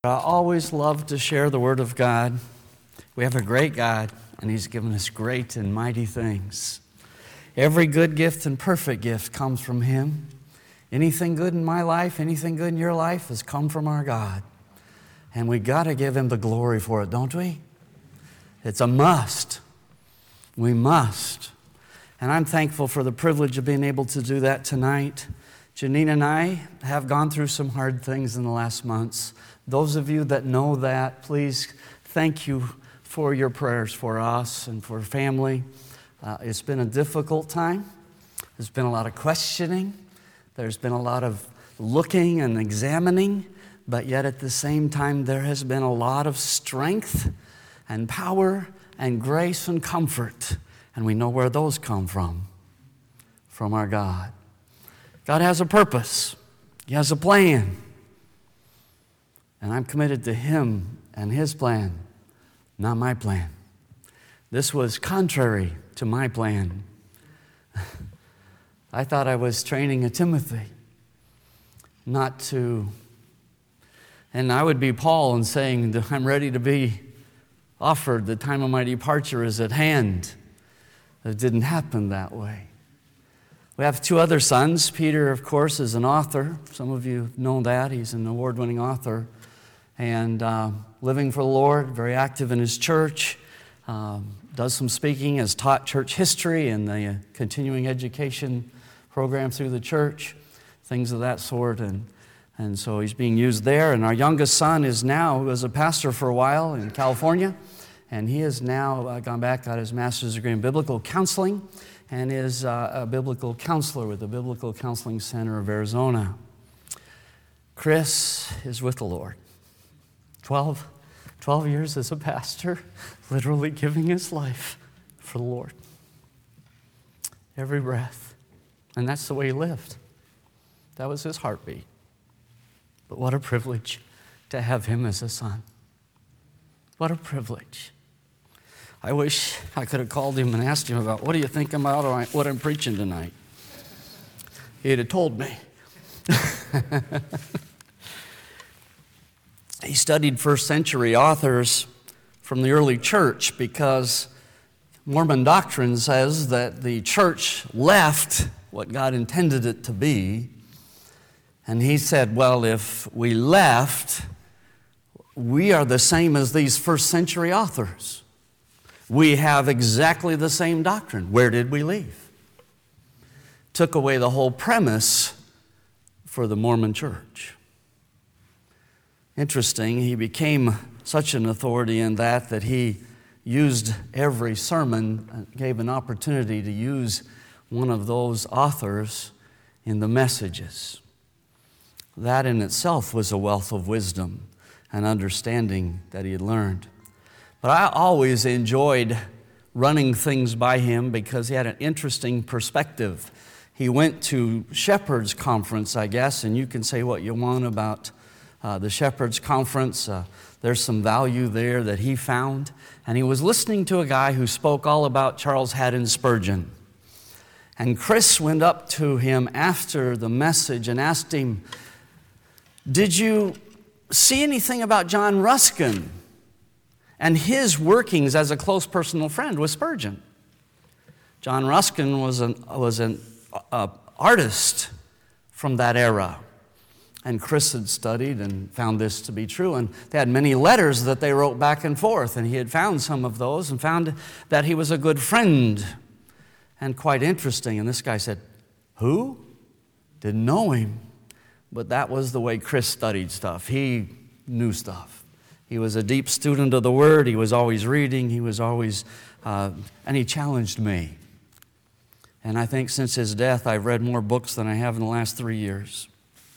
I always love to share the Word of God. We have a great God, and He's given us great and mighty things. Every good gift and perfect gift comes from Him. Anything good in my life, anything good in your life has come from our God. And we got to give Him the glory for it, don't we? It's a must. We must. And I'm thankful for the privilege of being able to do that tonight. Janine and I have gone through some hard things in the last months. Those of you that know that, please thank you for your prayers for us and for family. It's been a difficult time. There's been a lot of questioning. There's been a lot of looking and examining. But yet at the same time, there has been a lot of strength and power and grace and comfort. And we know where those come from our God. God has a purpose. He has a plan. And I'm committed to Him and His plan, not my plan. This was contrary to my plan. I thought I was training a Timothy not to, and I would be Paul and saying that I'm ready to be offered. The time of my departure is at hand. It didn't happen that way. We have two other sons. Peter, of course, is an author. Some of you know that. He's an award-winning author. And living for the Lord, very active in his church, does some speaking, has taught church history and the continuing education program through the church, things of that sort. And so he's being used there. And our youngest son who was a pastor for a while in California, and he has now gone back, got his master's degree in biblical counseling, and is a biblical counselor with the Biblical Counseling Center of Arizona. Chris is with the Lord. 12 years as a pastor, literally giving his life for the Lord. Every breath. And that's the way he lived. That was his heartbeat. But what a privilege to have him as a son. What a privilege. I wish I could have called him and asked him about, what do you think about what I'm preaching tonight? He'd have told me. He studied first century authors from the early church because Mormon doctrine says that the church left what God intended it to be. And he said, well, if we left, we are the same as these first century authors. We have exactly the same doctrine. Where did we leave? Took away the whole premise for the Mormon church. Interesting, he became such an authority in that he used every sermon, gave an opportunity to use one of those authors in the messages. That in itself was a wealth of wisdom and understanding that he had learned. But I always enjoyed running things by him because he had an interesting perspective. He went to Shepherd's Conference, I guess, and you can say what you want about the Shepherd's Conference. There's some value there that he found. And he was listening to a guy who spoke all about Charles Haddon Spurgeon. And Chris went up to him after the message and asked him, did you see anything about John Ruskin and his workings as a close personal friend with Spurgeon? John Ruskin was an artist from that era. And Chris had studied and found this to be true. And they had many letters that they wrote back and forth. And he had found some of those and found that he was a good friend. And quite interesting. And this guy said, who? Didn't know him. But that was the way Chris studied stuff. He knew stuff. He was a deep student of the Word. He was always reading. He was always, and he challenged me. And I think since his death, I've read more books than I have in the last 3 years.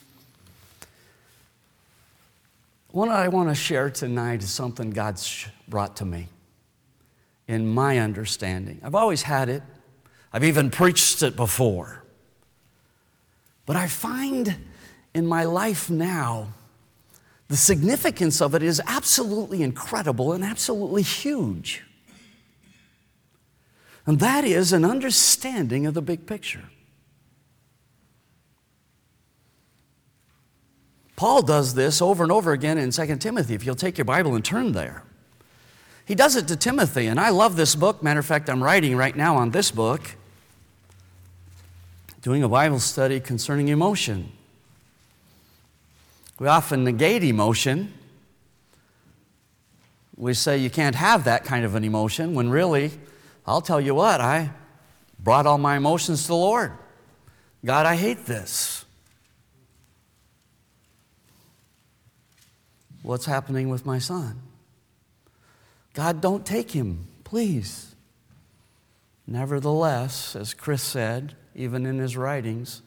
What I want to share tonight is something God's brought to me in my understanding. I've always had it. I've even preached it before. But I find in my life now, the significance of it is absolutely incredible and absolutely huge. And that is an understanding of the big picture. Paul does this over and over again in 2 Timothy, if you'll take your Bible and turn there. He does it to Timothy, and I love this book. Matter of fact, I'm writing right now on this book, doing a Bible study concerning emotion. We often negate emotion. We say you can't have that kind of an emotion, when really, I'll tell you what, I brought all my emotions to the Lord. God, I hate this. What's happening with my son? God, don't take him, please. Nevertheless, as Chris said, even in his writings,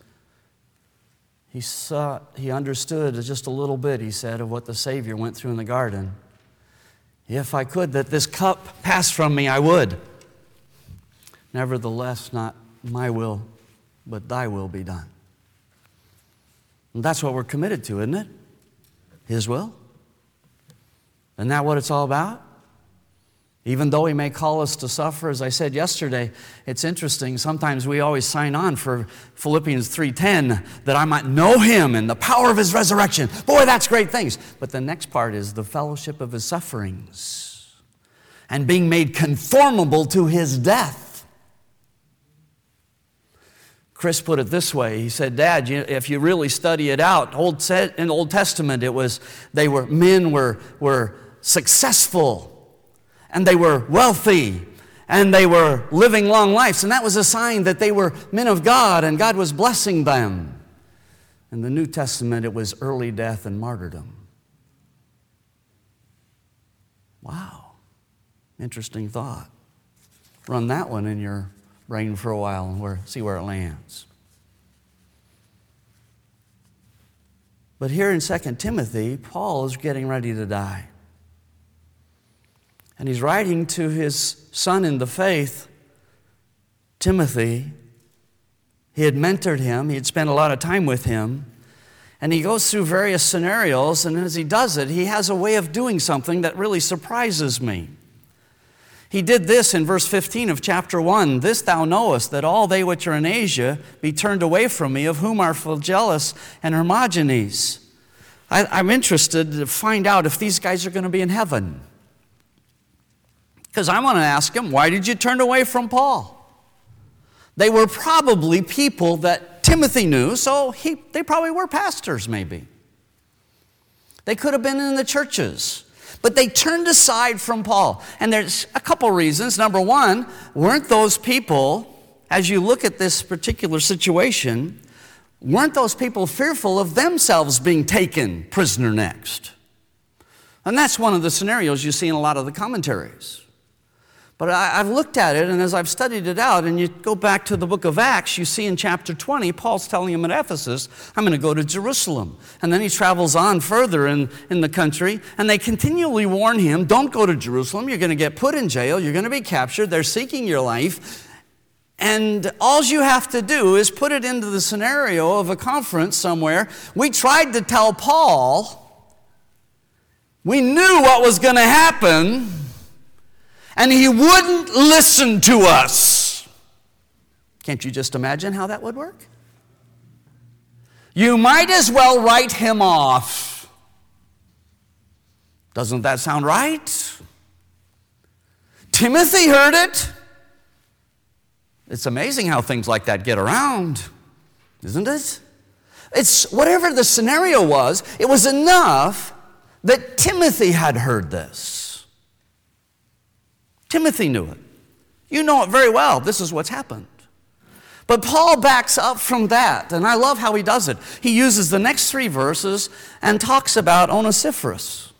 he understood just a little bit, he said, of what the Savior went through in the garden. If I could, that this cup pass from me, I would. Nevertheless, not my will, but thy will be done. And that's what we're committed to, isn't it? His will. Isn't that what it's all about? Even though He may call us to suffer, as I said yesterday, it's interesting. Sometimes we always sign on for Philippians 3:10, that I might know Him and the power of His resurrection. Boy, that's great things. But the next part is the fellowship of His sufferings and being made conformable to His death. Chris put it this way. He said, Dad, if you really study it out, in the Old Testament, men were successful, and they were wealthy, and they were living long lives. And that was a sign that they were men of God, and God was blessing them. In the New Testament, it was early death and martyrdom. Wow. Interesting thought. Run that one in your brain for a while and see where it lands. But here in 2 Timothy, Paul is getting ready to die. And he's writing to his son in the faith, Timothy. He had mentored him. He had spent a lot of time with him. And he goes through various scenarios, and as he does it, he has a way of doing something that really surprises me. He did this in verse 15 of chapter 1. This thou knowest, that all they which are in Asia be turned away from me, of whom are Phygellus and Hermogenes. I'm interested to find out if these guys are going to be in heaven. Because I want to ask him, why did you turn away from Paul? They were probably people that Timothy knew, so they probably were pastors maybe. They could have been in the churches. But they turned aside from Paul. And there's a couple reasons. Number one, weren't those people, as you look at this particular situation, weren't those people fearful of themselves being taken prisoner next? And that's one of the scenarios you see in a lot of the commentaries. But I've looked at it, and as I've studied it out, and you go back to the book of Acts, you see in chapter 20, Paul's telling him at Ephesus, I'm going to go to Jerusalem. And then he travels on further in the country, and they continually warn him, don't go to Jerusalem, you're going to get put in jail, you're going to be captured, they're seeking your life. And all you have to do is put it into the scenario of a conference somewhere. We tried to tell Paul, we knew what was going to happen, and he wouldn't listen to us. Can't you just imagine how that would work? You might as well write him off. Doesn't that sound right? Timothy heard it. It's amazing how things like that get around, isn't it? It's whatever the scenario was, it was enough that Timothy had heard this. Timothy knew it. You know it very well. This is what's happened. But Paul backs up from that, and I love how he does it. He uses the next 3 verses and talks about Onesiphorus.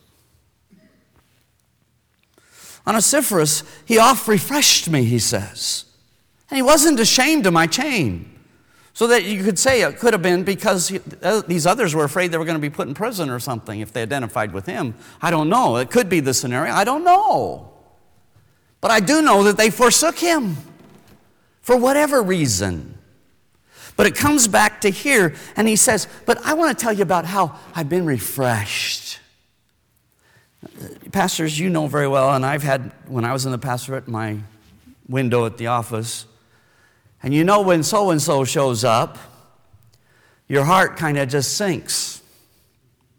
Onesiphorus, he oft refreshed me, he says. And he wasn't ashamed of my chain. So that you could say it could have been because these others were afraid they were going to be put in prison or something if they identified with him. I don't know. It could be the scenario. I don't know. But I do know that they forsook him for whatever reason. But it comes back to here, and he says, but I want to tell you about how I've been refreshed. Pastors, you know very well, and I've had, when I was in the pastorate, my window at the office, and you know when so-and-so shows up, your heart kind of just sinks.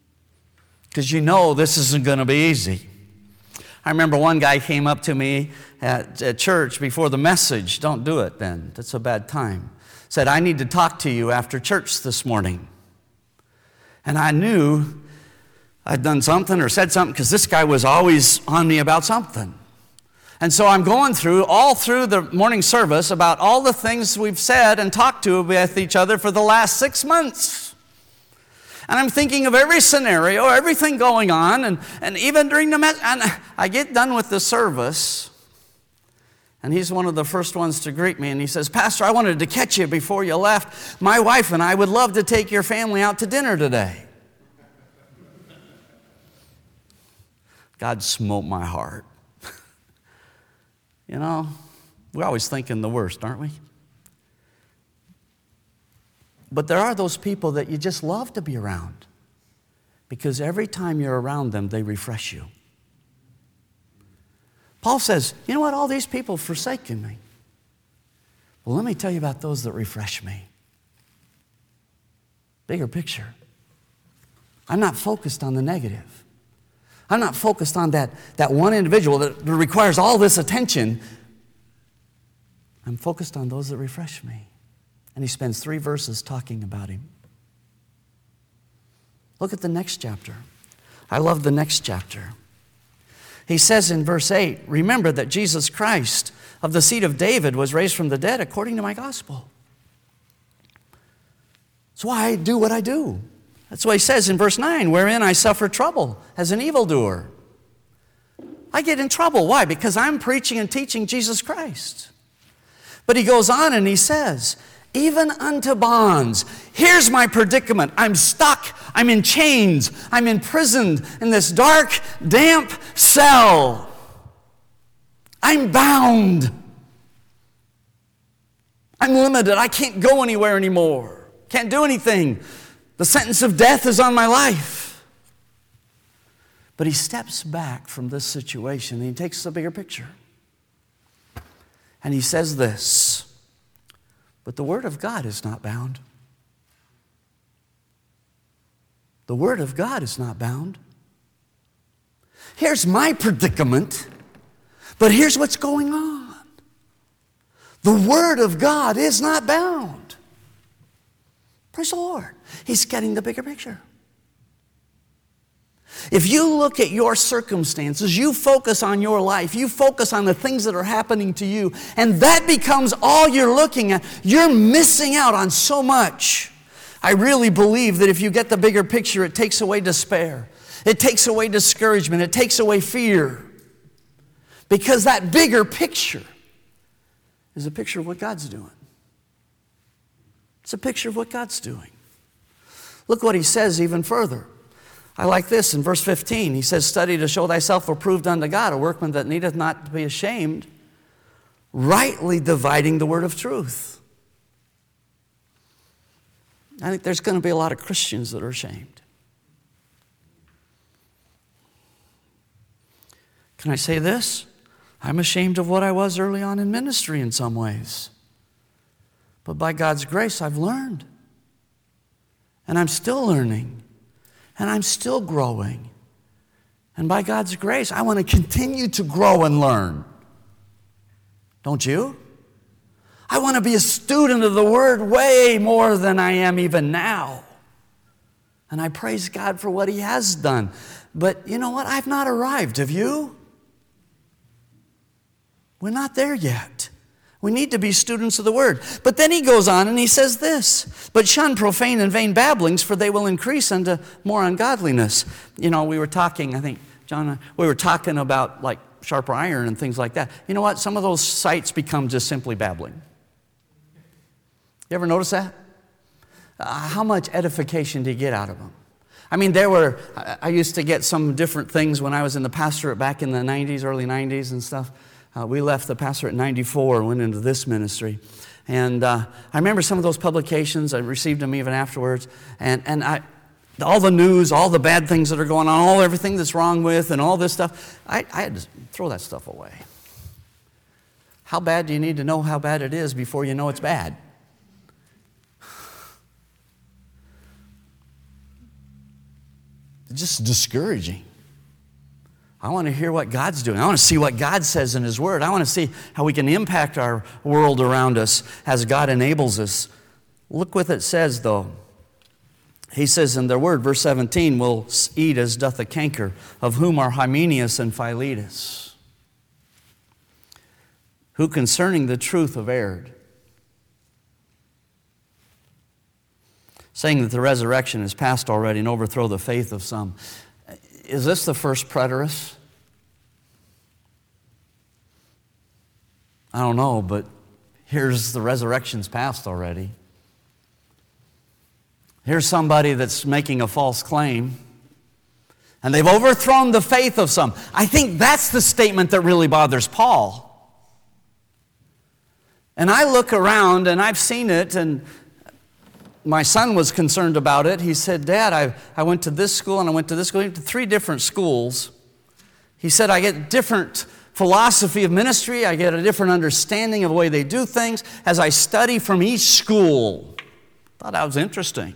because you know this isn't going to be easy. I remember one guy came up to me at church before the message. Don't do it then. That's a bad time. Said, I need to talk to you after church this morning. And I knew I'd done something or said something because this guy was always on me about something. And so I'm going all through the morning service about all the things we've said and talked to with each other for the last 6 months. And I'm thinking of every scenario, everything going on, and even during the message. And I get done with the service, and he's one of the first ones to greet me, and he says, Pastor, I wanted to catch you before you left. My wife and I would love to take your family out to dinner today. God smote my heart. You know, we're always thinking the worst, aren't we? But there are those people that you just love to be around because every time you're around them, they refresh you. Paul says, you know what? All these people have forsaken me. Well, let me tell you about those that refresh me. Bigger picture. I'm not focused on the negative. I'm not focused on that one individual that requires all this attention. I'm focused on those that refresh me. And he spends 3 verses talking about him. Look at the next chapter. I love the next chapter. He says in verse 8, remember that Jesus Christ of the seed of David was raised from the dead according to my gospel. That's why I do what I do. That's what he says in verse 9, wherein I suffer trouble as an evildoer. I get in trouble. Why? Because I'm preaching and teaching Jesus Christ. But he goes on and he says, even unto bonds. Here's my predicament. I'm stuck. I'm in chains. I'm imprisoned in this dark, damp cell. I'm bound. I'm limited. I can't go anywhere anymore. Can't do anything. The sentence of death is on my life. But he steps back from this situation and he takes the bigger picture. And he says this, but the Word of God is not bound. The Word of God is not bound. Here's my predicament, but here's what's going on. The Word of God is not bound. Praise the Lord. He's getting the bigger picture. If you look at your circumstances, you focus on your life, you focus on the things that are happening to you, and that becomes all you're looking at, you're missing out on so much. I really believe that if you get the bigger picture, it takes away despair. It takes away discouragement. It takes away fear. Because that bigger picture is a picture of what God's doing. It's a picture of what God's doing. Look what he says even further. I like this in verse 15. He says, study to show thyself approved unto God, a workman that needeth not to be ashamed, rightly dividing the word of truth. I think there's going to be a lot of Christians that are ashamed. Can I say this? I'm ashamed of what I was early on in ministry in some ways. But by God's grace, I've learned. And I'm still learning. And I'm still growing. And by God's grace, I want to continue to grow and learn. Don't you? I want to be a student of the Word way more than I am even now. And I praise God for what He has done. But you know what? I've not arrived. Have you? We're not there yet. We need to be students of the Word. But then he goes on and he says this, but shun profane and vain babblings, for they will increase unto more ungodliness. You know, we were talking, I think, John, we were talking about like sharper iron and things like that. You know what? Some of those sites become just simply babbling. You ever notice that? How much edification do you get out of them? I mean, I used to get some different things when I was in the pastorate back in the 90s, early 90s and stuff. We left the pastorate in 94 and went into this ministry. And I remember some of those publications. I received them even afterwards. And all the news, all the bad things that are going on, everything that's wrong with and all this stuff, I had to throw that stuff away. How bad do you need to know how bad it is before you know it's bad? just discouraging. I want to hear what God's doing. I want to see what God says in His Word. I want to see how we can impact our world around us as God enables us. Look what it says, though. He says in their word, verse 17, will eat as doth a canker, of whom are Hymenaeus and Philetus, who concerning the truth have erred, saying that the resurrection is past already and overthrow the faith of some. Is this the first preterist? I don't know, but here's the resurrection's past already. Here's somebody that's making a false claim, and they've overthrown the faith of some. I think that's the statement that really bothers Paul. And I look around, and I've seen it, and my son was concerned about it. He said, Dad, I went to this school, and I went to this school. I went to 3 different schools. He said, I get different philosophy of ministry. I get a different understanding of the way they do things as I study from each school. Thought that was interesting.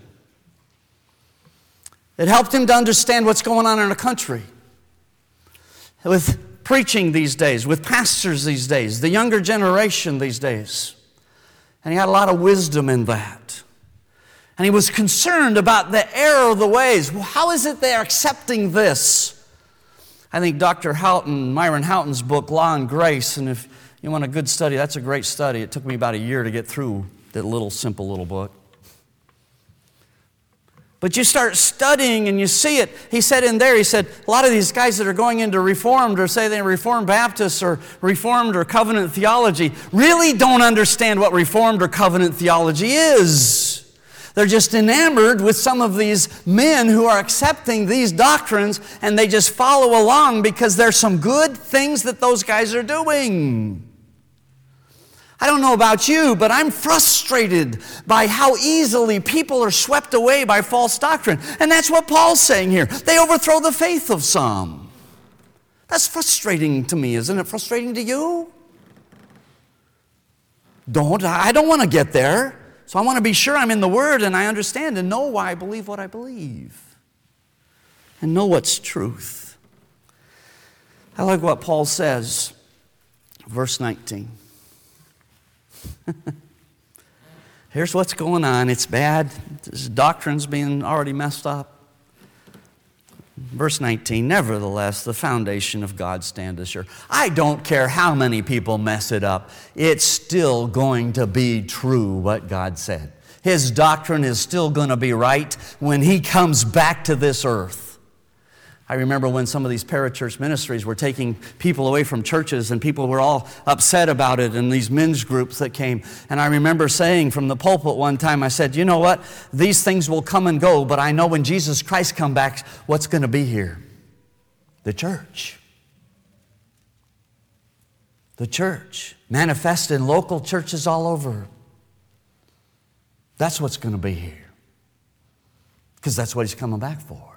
It helped him to understand what's going on in our country. With preaching these days, with pastors these days, the younger generation these days. And he had a lot of wisdom in that. And he was concerned about the error of the ways. Well, how is it they're accepting this? I think Dr. Houghton, Myron Houghton's book, Law and Grace, and if you want a good study, that's a great study. It took me about a year to get through that simple little book. But you start studying and you see it. He said in there, a lot of these guys that are going into Reformed or say they're Reformed Baptists or Reformed or covenant theology really don't understand what Reformed or covenant theology is. They're just enamored with some of these men who are accepting these doctrines, and they just follow along because there's some good things that those guys are doing. I don't know about you, but I'm frustrated by how easily people are swept away by false doctrine. And that's what Paul's saying here. They overthrow the faith of some. That's frustrating to me. Isn't it frustrating to you? I don't want to get there. So I want to be sure I'm in the Word and I understand and know why I believe what I believe. And know what's truth. I like what Paul says, verse 19. Here's what's going on. It's bad. This doctrine's being already messed up. Verse 19, nevertheless, the foundation of God standeth sure. I don't care how many people mess it up. It's still going to be true what God said. His doctrine is still going to be right when He comes back to this earth. I remember when some of these parachurch ministries were taking people away from churches and people were all upset about it and these men's groups that came. And I remember saying from the pulpit one time, I said, you know what? These things will come and go, but I know when Jesus Christ comes back, what's going to be here? The church. The church. Manifest in local churches all over. That's what's going to be here. Because that's what He's coming back for.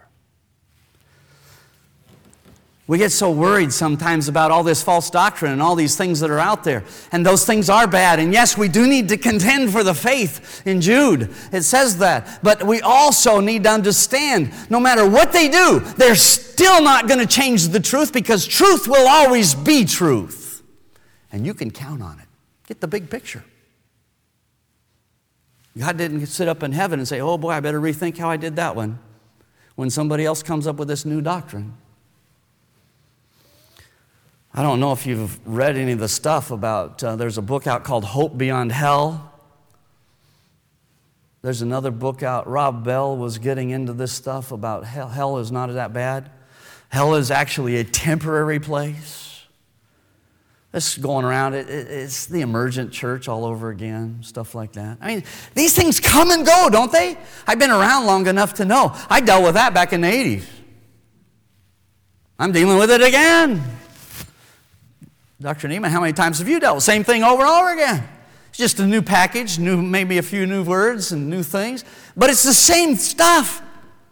We get so worried sometimes about all this false doctrine and all these things that are out there. And those things are bad. And yes, we do need to contend for the faith in Jude. It says that. But we also need to understand, no matter what they do, they're still not going to change the truth because truth will always be truth. And you can count on it. Get the big picture. God didn't sit up in heaven and say, oh boy, I better rethink how I did that one when somebody else comes up with this new doctrine. I don't know if you've read any of the stuff about, there's a book out called Hope Beyond Hell. There's another book out, Rob Bell was getting into this stuff about hell. Hell is not that bad. Hell is actually a temporary place. This is going around, it's the emergent church all over again, stuff like that. I mean, these things come and go, don't they? I've been around long enough to know. I dealt with that back in the 80s. I'm dealing with it again. Dr. Neiman, how many times have you dealt with the same thing over and over again? It's just a new package, maybe a few new words and new things, but it's the same stuff.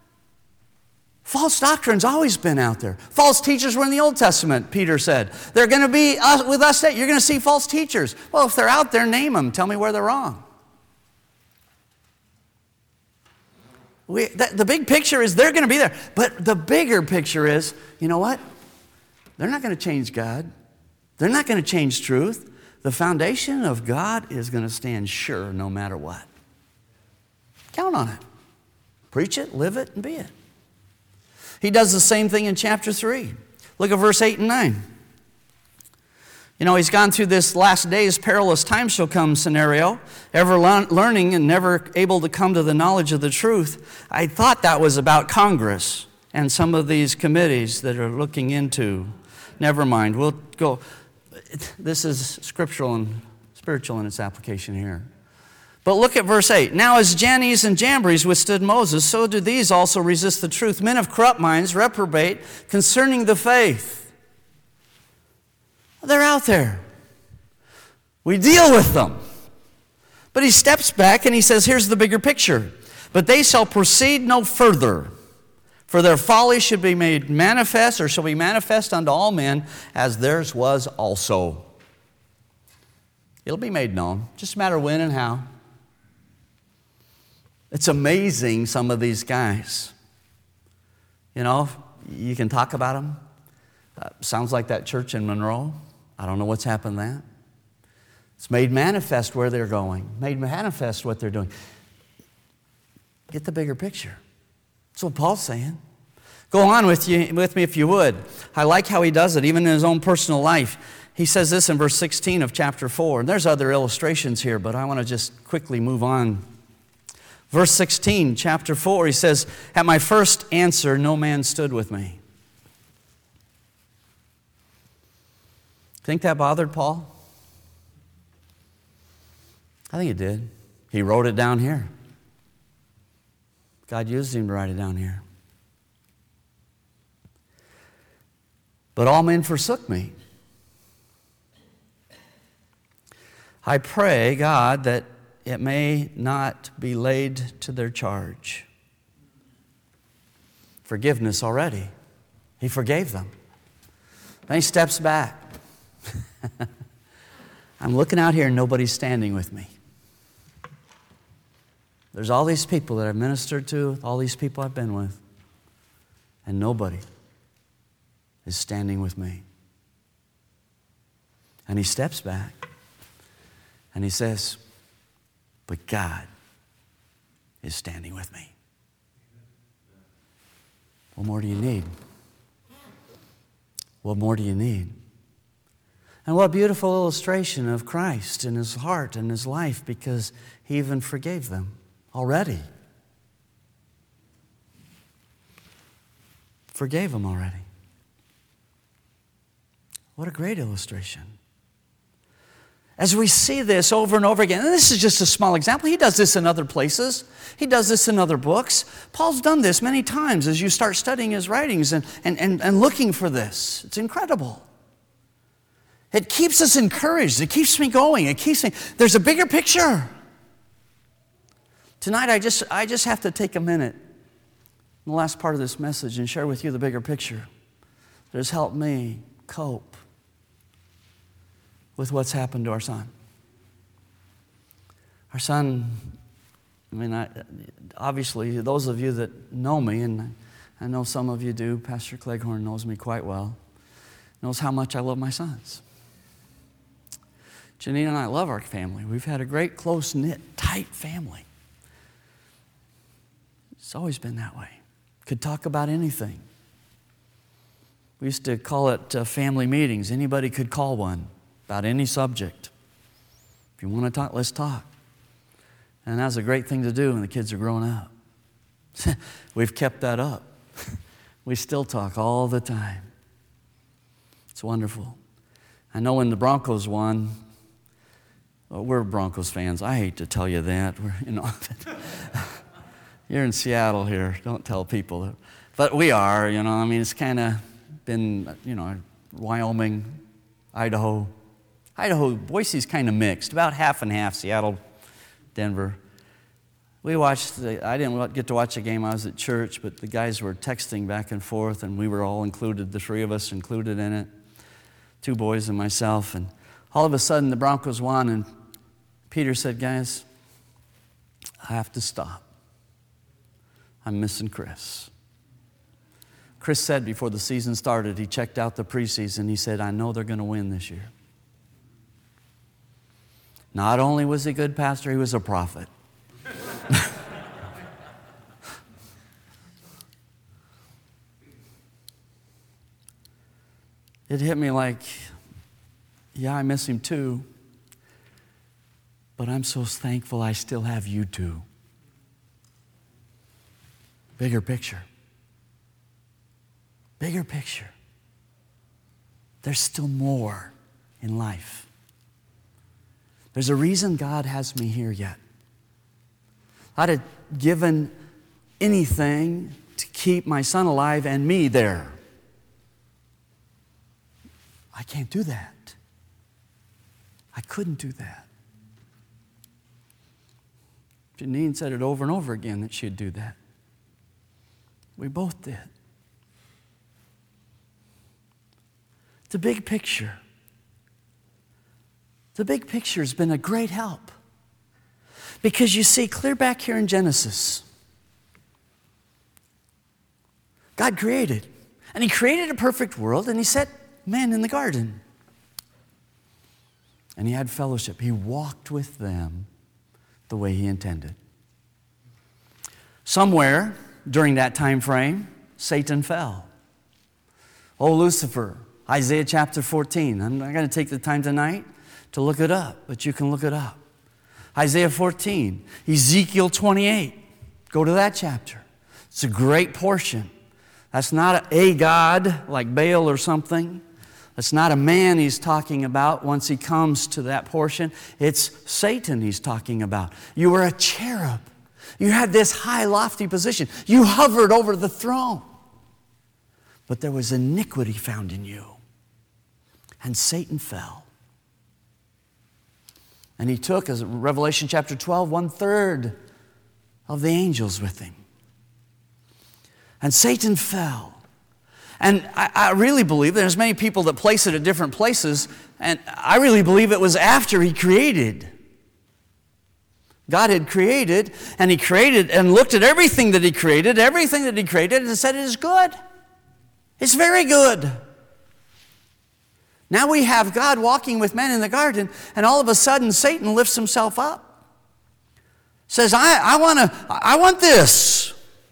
False doctrine's always been out there. False teachers were in the Old Testament, Peter said. They're going to be with us. You're going to see false teachers. Well, if they're out there, name them. Tell me where they're wrong. The big picture is they're going to be there. But the bigger picture is, you know what? They're not going to change God. They're not going to change truth. The foundation of God is going to stand sure no matter what. Count on it. Preach it, live it, and be it. He does the same thing in chapter 3. Look at verse 8 and 9. You know, he's gone through this last days, perilous times shall come scenario, ever learning and never able to come to the knowledge of the truth. I thought that was about Congress and some of these committees that are looking into. Never mind, we'll go. This is scriptural and spiritual in its application here. But look at verse 8. Now as Jannes and Jambres withstood Moses, so do these also resist the truth. Men of corrupt minds reprobate concerning the faith. They're out there. We deal with them. But he steps back and he says, here's the bigger picture. But they shall proceed no further, for their folly should be made manifest, or shall be manifest unto all men, as theirs was also. It'll be made known. Just a matter of when and how. It's amazing, some of these guys. You know, you can talk about them. Sounds like that church in Monroe. I don't know what's happened to that. It's made manifest where they're going. Made manifest what they're doing. Get the bigger picture. That's what Paul's saying. Go on with me if you would. I like how he does it, even in his own personal life. He says this in verse 16 of chapter 4. And there's other illustrations here, but I want to just quickly move on. Verse 16, chapter 4, he says, at my first answer, no man stood with me. Think that bothered Paul? I think it did. He wrote it down here. God used him to write it down here. But all men forsook me. I pray, God, that it may not be laid to their charge. Forgiveness already. He forgave them. Then he steps back. I'm looking out here and nobody's standing with me. There's all these people that I've ministered to, all these people I've been with, and nobody is standing with me. And he steps back and he says, but God is standing with me. What more do you need? What more do you need? And what a beautiful illustration of Christ and his heart and his life, because he even forgave them already. Forgave them already. What a great illustration. As we see this over and over again, and this is just a small example. He does this in other places. He does this in other books. Paul's done this many times as you start studying his writings and looking for this. It's incredible. It keeps us encouraged. It keeps me going. It keeps me. There's a bigger picture. Tonight, I just have to take a minute in the last part of this message and share with you the bigger picture that has helped me cope with what's happened to our son. Our son, obviously, those of you that know me, and I know some of you do, Pastor Cleghorn knows me quite well, knows how much I love my sons. Janine and I love our family. We've had a great, close-knit, tight family. It's always been that way. Could talk about anything. We used to call it family meetings. Anybody could call one about any subject. If you want to talk, let's talk. And that's a great thing to do when the kids are growing up. We've kept that up. We still talk all the time. It's wonderful. I know when the Broncos won, we're Broncos fans. I hate to tell you that. You're in Seattle here. Don't tell people. But we are, it's kind of been, Wyoming, Idaho. Boise's kind of mixed, about half and half, Seattle, Denver. I didn't get to watch the game. I was at church, but the guys were texting back and forth, and we were all included, the three of us included in it, 2 boys and myself. And all of a sudden, the Broncos won, and Peter said, guys, I have to stop. I'm missing Chris. Chris said before the season started, he checked out the preseason. He said, I know they're going to win this year. Not only was he a good pastor, he was a prophet. It hit me like, yeah, I miss him too, but I'm so thankful I still have you two. Bigger picture. Bigger picture. There's still more in life. There's a reason God has me here yet. I'd have given anything to keep my son alive and me there. I can't do that. I couldn't do that. Janine said it over and over again that she'd do that. We both did. The big picture. The big picture has been a great help. Because you see, clear back here in Genesis, God created. And He created a perfect world, and He set man in the garden. And He had fellowship. He walked with them the way He intended. Somewhere during that time frame, Satan fell. Oh, Lucifer, Isaiah chapter 14. I'm not going to take the time tonight to look it up, but you can look it up. Isaiah 14, Ezekiel 28. Go to that chapter. It's a great portion. That's not a god like Baal or something. It's not a man He's talking about once he comes to that portion. It's Satan He's talking about. You were a cherub. You had this high, lofty position. You hovered over the throne. But there was iniquity found in you. And Satan fell. And he took, as Revelation chapter 12, 1/3 of the angels with him. And Satan fell. And I really believe, there's many people that place it at different places, and I really believe it was after He created. God had created, and He created and looked at everything that He created, and said it is good. It's very good. Now we have God walking with men in the garden, and all of a sudden Satan lifts himself up. Says, I want this.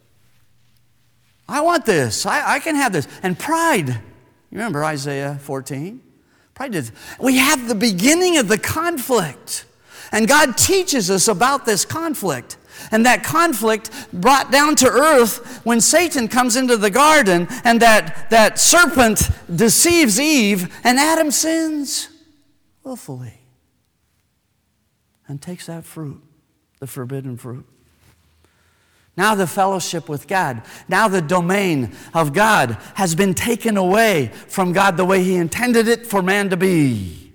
I want this. I can have this. And pride. You remember Isaiah 14? Pride did. We have the beginning of the conflict. And God teaches us about this conflict. And that conflict brought down to earth when Satan comes into the garden and that serpent deceives Eve and Adam sins willfully and takes that fruit, the forbidden fruit. Now the fellowship with God, now the domain of God has been taken away from God the way He intended it for man to be.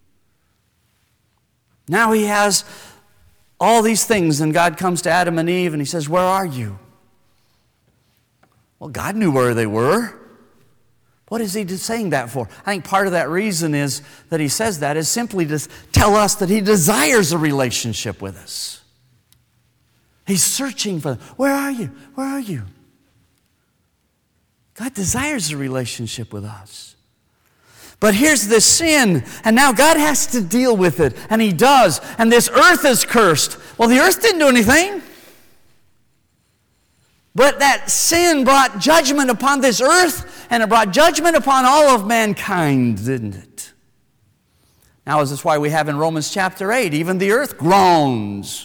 Now he has all these things, and God comes to Adam and Eve and He says, where are you? Well, God knew where they were. What is He saying that for? I think part of that reason is that He says that is simply to tell us that He desires a relationship with us. He's searching for them. Where are you? Where are you? God desires a relationship with us. But here's this sin, and now God has to deal with it, and He does, and this earth is cursed. Well, the earth didn't do anything. But that sin brought judgment upon this earth, and it brought judgment upon all of mankind, didn't it? Now, this is why we have in Romans chapter 8, even the earth groans.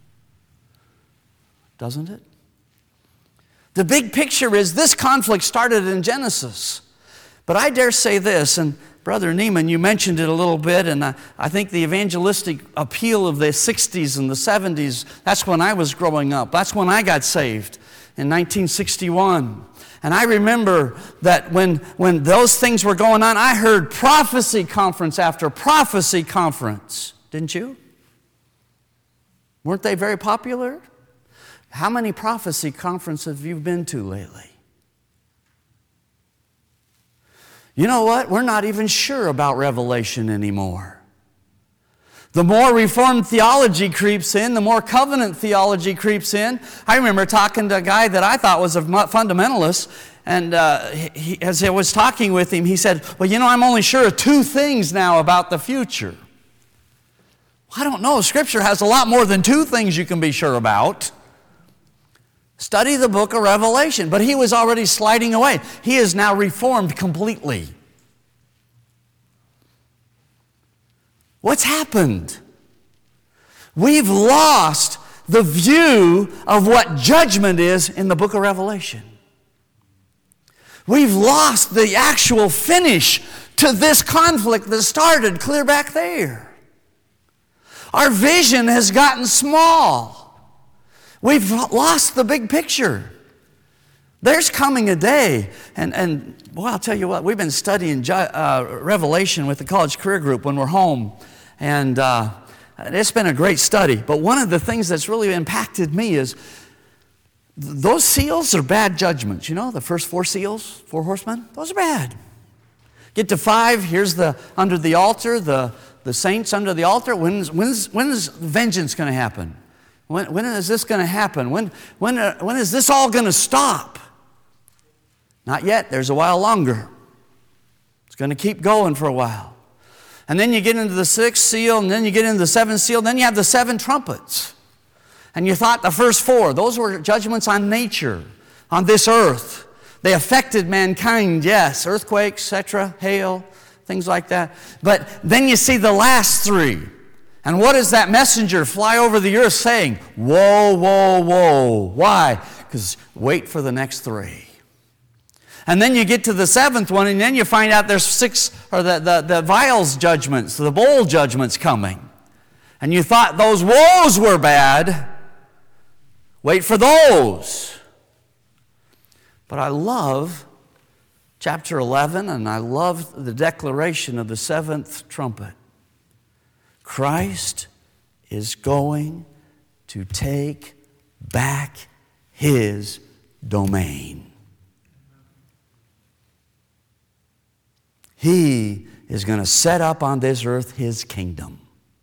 Doesn't it? The big picture is this conflict started in Genesis. But I dare say this, and Brother Neiman, you mentioned it a little bit, and I think the evangelistic appeal of the 60s and the 70s, that's when I was growing up. That's when I got saved in 1961. And I remember that when those things were going on, I heard prophecy conference after prophecy conference. Didn't you? Weren't they very popular? How many prophecy conferences have you been to lately? You know what? We're not even sure about Revelation anymore. The more Reformed theology creeps in, the more covenant theology creeps in. I remember talking to a guy that I thought was a fundamentalist, and as I was talking with him, he said, well, I'm only sure of 2 things now about the future. I don't know. Scripture has a lot more than 2 things you can be sure about. Study the book of Revelation. But he was already sliding away. He is now reformed completely. What's happened? We've lost the view of what judgment is in the book of Revelation. We've lost the actual finish to this conflict that started clear back there. Our vision has gotten small. We've lost the big picture. There's coming a day, and I'll tell you what, we've been studying Revelation with the college career group when we're home, and it's been a great study. But one of the things that's really impacted me is those seals are bad judgments. The first 4 seals, 4 horsemen, those are bad. Get to 5, here's under the altar, the saints under the altar. When's vengeance going to happen? When is this going to happen? When is this all going to stop? Not yet. There's a while longer. It's going to keep going for a while. And then you get into the 6th seal, and then you get into the 7th seal, then you have the 7 trumpets. And you thought the first 4, those were judgments on nature, on this earth. They affected mankind, yes, earthquakes, etc., hail, things like that. But then you see the last 3. And what does that messenger fly over the earth saying? Woe, woe, woe. Why? Because wait for the next 3. And then you get to the 7th one, and then you find out there's 6, or the vials judgments, the bowl judgments coming. And you thought those woes were bad. Wait for those. But I love chapter 11, and I love the declaration of the 7th trumpet. Christ is going to take back His domain. He is going to set up on this earth His kingdom.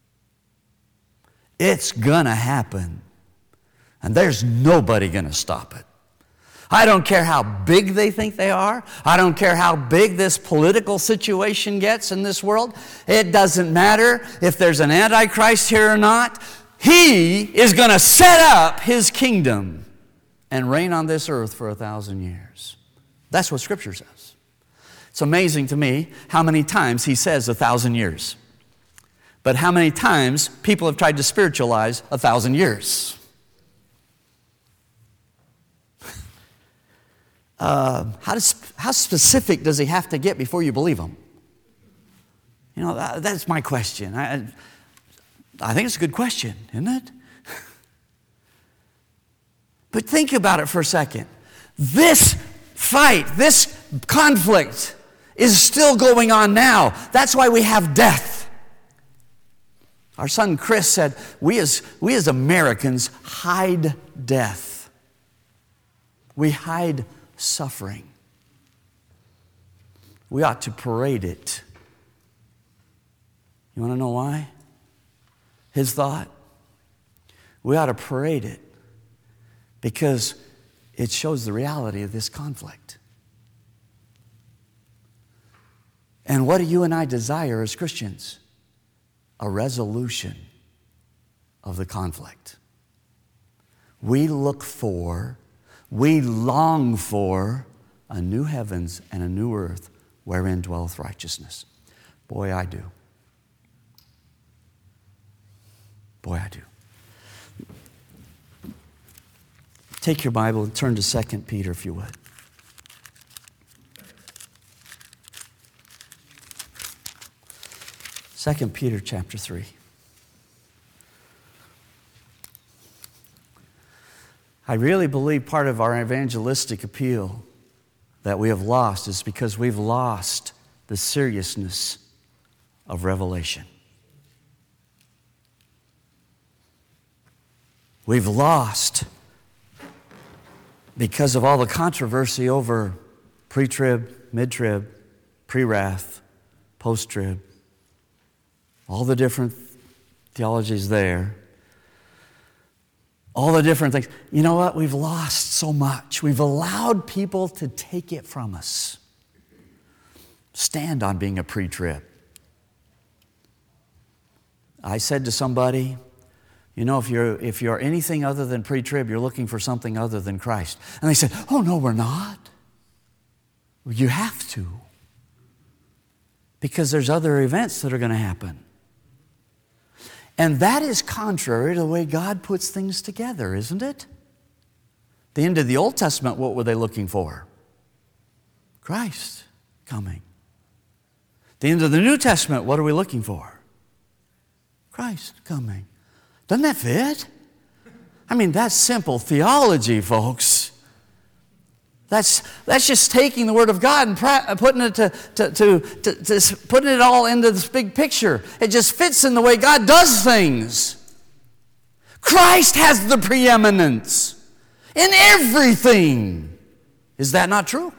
It's going to happen. And there's nobody going to stop it. I don't care how big they think they are. I don't care how big this political situation gets in this world. It doesn't matter if there's an Antichrist here or not. He is going to set up His kingdom and reign on this earth for 1,000 years. That's what Scripture says. It's amazing to me how many times He says 1,000 years. But how many times people have tried to spiritualize 1,000 years. How specific does He have to get before you believe Him? That's my question. I think it's a good question, isn't it? But think about it for a second. This fight, this conflict is still going on now. That's why we have death. Our son Chris said, we as Americans hide death. We hide suffering. We ought to parade it. You want to know why? His thought? We ought to parade it because it shows the reality of this conflict. And what do you and I desire as Christians? A resolution of the conflict. We long for a new heavens and a new earth wherein dwelleth righteousness. Boy, I do. Boy, I do. Take your Bible and turn to 2 Peter, if you would. 2 Peter chapter 3. I really believe part of our evangelistic appeal that we have lost is because we've lost the seriousness of Revelation. We've lost because of all the controversy over pre-trib, mid-trib, pre-wrath, post-trib, all the different Theology's there. All the different things. You know what? We've lost so much. We've allowed people to take it from us. Stand on being a pre-trib. I said to somebody, you know, if you're anything other than pre-trib, you're looking for something other than Christ. And they said, oh, no, we're not. Well, you have to. Because there's other events that are going to happen. And that is contrary to the way God puts things together, isn't it? The end of the Old Testament, what were they looking for? Christ coming. The end of the New Testament, what are we looking for? Christ coming. Doesn't that fit? I mean, that's simple theology, folks. That's just taking the Word of God and putting it putting it all into this big picture. It just fits in the way God does things. Christ has the preeminence in everything. Is that not true?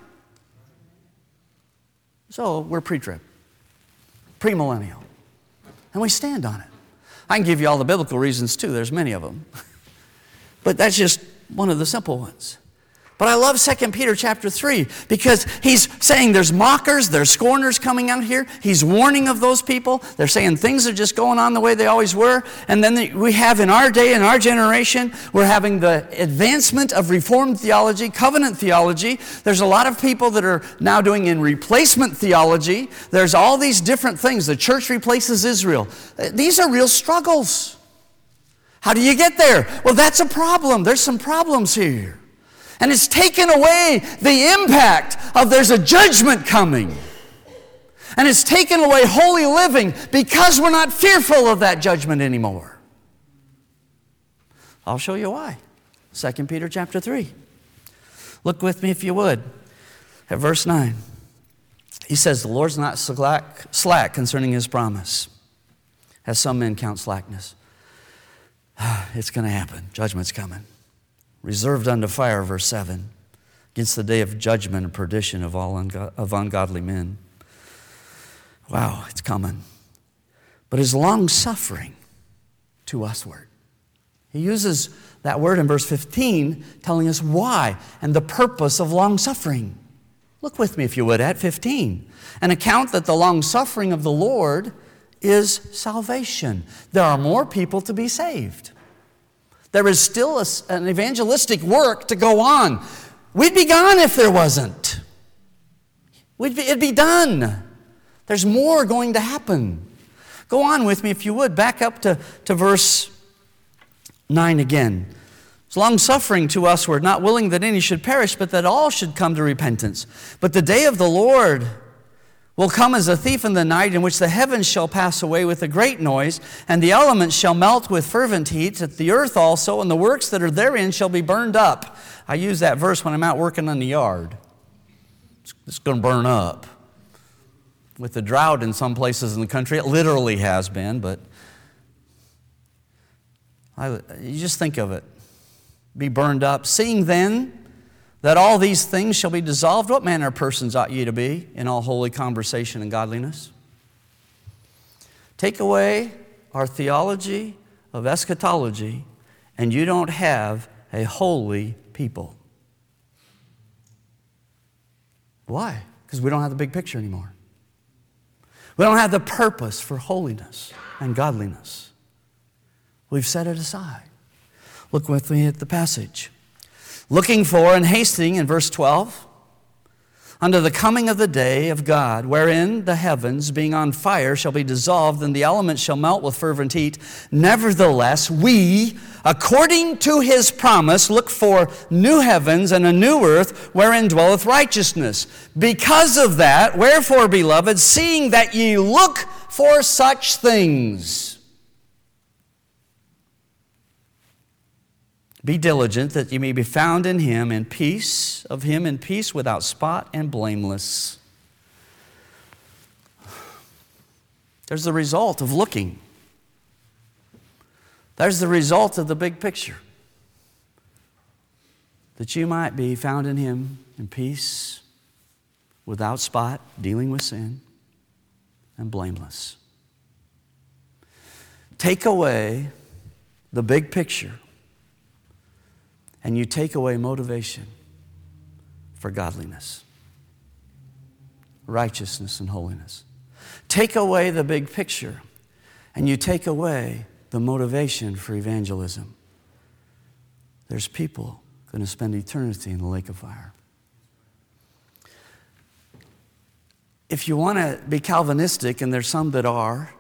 So we're pre-trib, premillennial, and we stand on it. I can give you all the biblical reasons too. There's many of them, but that's just one of the simple ones. But I love 2 Peter chapter 3 because he's saying there's mockers, there's scorners coming out here. He's warning of those people. They're saying things are just going on the way they always were. And then we have in our day, in our generation, we're having the advancement of Reformed theology, covenant theology. There's a lot of people that are now doing in replacement theology. There's all these different things. The church replaces Israel. These are real struggles. How do you get there? Well, that's a problem. There's some problems here. And it's taken away the impact of there's a judgment coming. And it's taken away holy living because we're not fearful of that judgment anymore. I'll show you why. 2 Peter chapter 3. Look with me if you would at verse 9. He says, the Lord's not slack concerning His promise, as some men count slackness. It's going to happen. Judgment's coming. Reserved unto fire, verse 7, against the day of judgment and perdition of all ungodly men. Wow, it's coming. But His long-suffering to usward. He uses that word in verse 15, telling us why and the purpose of long-suffering. Look with me, if you would, at 15. An account that the long-suffering of the Lord is salvation. There are more people to be saved. There is still an evangelistic work to go on. We'd be gone if there wasn't. It'd be done. There's more going to happen. Go on with me, if you would. Back up to verse 9 again. It's long-suffering to us, we're not willing that any should perish, but that all should come to repentance. But the day of the Lord will come as a thief in the night, in which the heavens shall pass away with a great noise, and the elements shall melt with fervent heat, that the earth also and the works that are therein shall be burned up. I use that verse when I'm out working in the yard. It's going to burn up. With the drought in some places in the country, it literally has been, but you just think of it. Be burned up. Seeing then that all these things shall be dissolved, what manner of persons ought ye to be in all holy conversation and godliness? Take away our theology of eschatology, and you don't have a holy people. Why? Because we don't have the big picture anymore. We don't have the purpose for holiness and godliness. We've set it aside. Look with me at the passage. Looking for and hastening, in verse 12, unto the coming of the day of God, wherein the heavens, being on fire, shall be dissolved, and the elements shall melt with fervent heat. Nevertheless, we, according to His promise, look for new heavens and a new earth, wherein dwelleth righteousness. Because of that, wherefore, beloved, seeing that ye look for such things, be diligent that you may be found in Him in peace, without spot and blameless. There's the result of looking. There's the result of the big picture. That you might be found in Him in peace, without spot, dealing with sin, and blameless. take away the big picture and you take away motivation for godliness, righteousness, and holiness. Take away the big picture and you take away the motivation for evangelism. There's people going to spend eternity in the lake of fire. If you want to be Calvinistic, and there's some that are,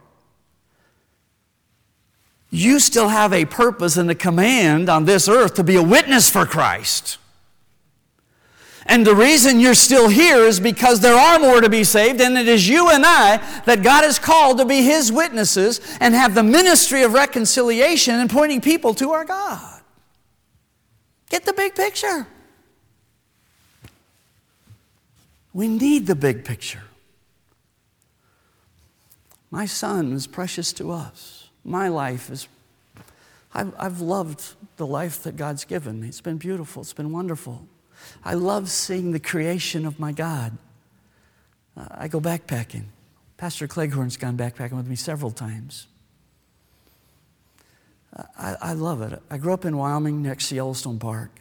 you still have a purpose and a command on this earth to be a witness for Christ. And the reason you're still here is because there are more to be saved, and it is you and I that God has called to be His witnesses and have the ministry of reconciliation and pointing people to our God. Get the big picture. We need the big picture. My son is precious to us. My life is, I've loved the life that God's given me. It's been beautiful. It's been wonderful. I love seeing the creation of my God. I go backpacking. Pastor Cleghorn's gone backpacking with me several times. I love it. I grew up in Wyoming next to Yellowstone Park.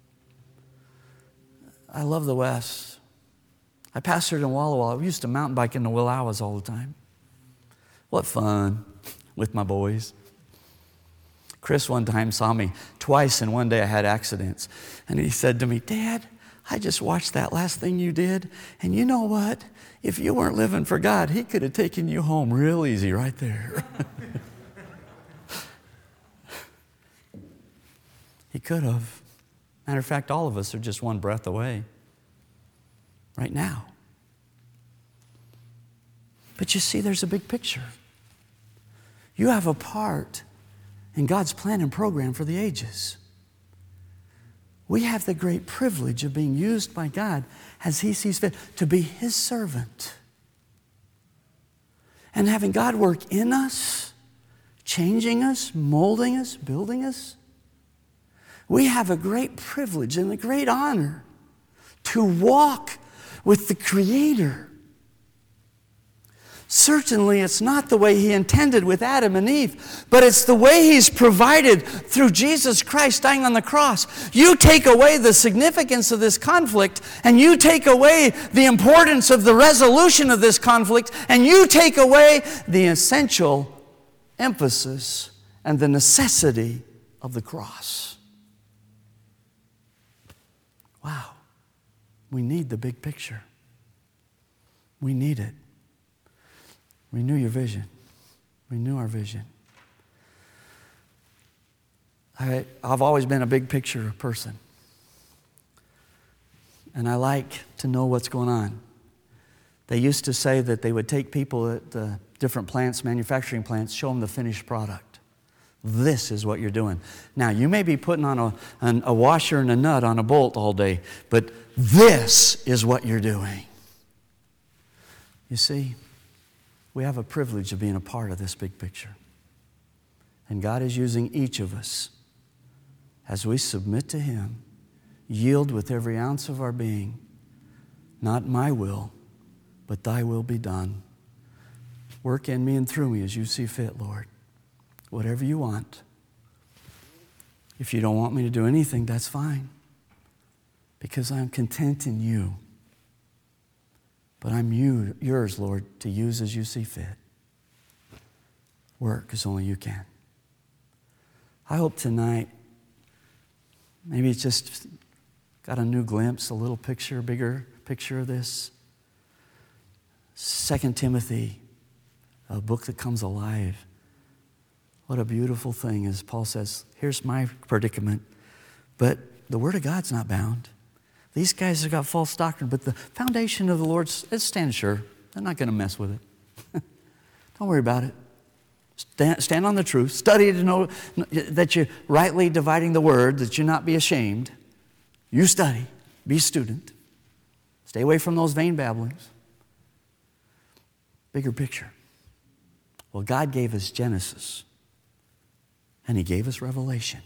I love the West. I pastored in Walla Walla. We used to mountain bike in the Willowas all the time. What fun with my boys. Chris one time saw me twice, and one day I had accidents. And he said to me, "Dad, I just watched that last thing you did, and you know what? If you weren't living for God, He could have taken you home real easy right there." He could have. Matter of fact, all of us are just one breath away right now. But you see, there's a big picture. You have a part in God's plan and program for the ages. We have the great privilege of being used by God as He sees fit to be His servant. And having God work in us, changing us, molding us, building us. We have a great privilege and a great honor to walk with the Creator. Certainly, it's not the way He intended with Adam and Eve, but it's the way He's provided through Jesus Christ dying on the cross. You take away the significance of this conflict, and you take away the importance of the resolution of this conflict, and you take away the essential emphasis and the necessity of the cross. Wow. We need the big picture. We need it. Renew your vision. Renew our vision. I've always been a big picture person. And I like to know what's going on. They used to say that they would take people at the different plants, manufacturing plants, show them the finished product. This is what you're doing. Now, you may be putting on a washer and a nut on a bolt all day, but this is what you're doing. You see, we have a privilege of being a part of this big picture. And God is using each of us as we submit to Him, yield with every ounce of our being, not my will, but Thy will be done. Work in me and through me as You see fit, Lord. Whatever You want. If You don't want me to do anything, that's fine. Because I'm content in You. But I'm Yours, Lord, to use as You see fit. Work as only You can. I hope tonight, maybe it's just got a new glimpse, a little picture, bigger picture of this. 2 Timothy, a book that comes alive. What a beautiful thing, as Paul says, here's my predicament, but the Word of God's not bound. These guys have got false doctrine, but the foundation of the Lord, it stands sure. They're not going to mess with it. Don't worry about it. Stand on the truth. Study to know that you're rightly dividing the Word, that you not be ashamed. You study. Be a student. Stay away from those vain babblings. Bigger picture. Well, God gave us Genesis, and He gave us Revelation.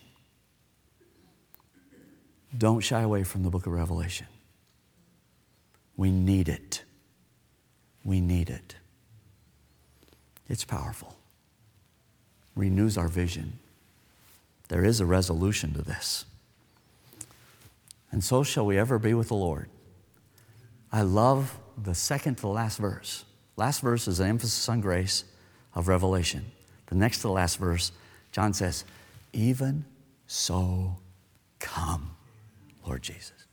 Don't shy away from the book of Revelation. We need it. We need it. It's powerful. renews our vision. There is a resolution to this. And so shall we ever be with the Lord. I love the second to the last verse. Last verse is an emphasis on grace of Revelation. The next to the last verse, John says, even so come, Lord Jesus.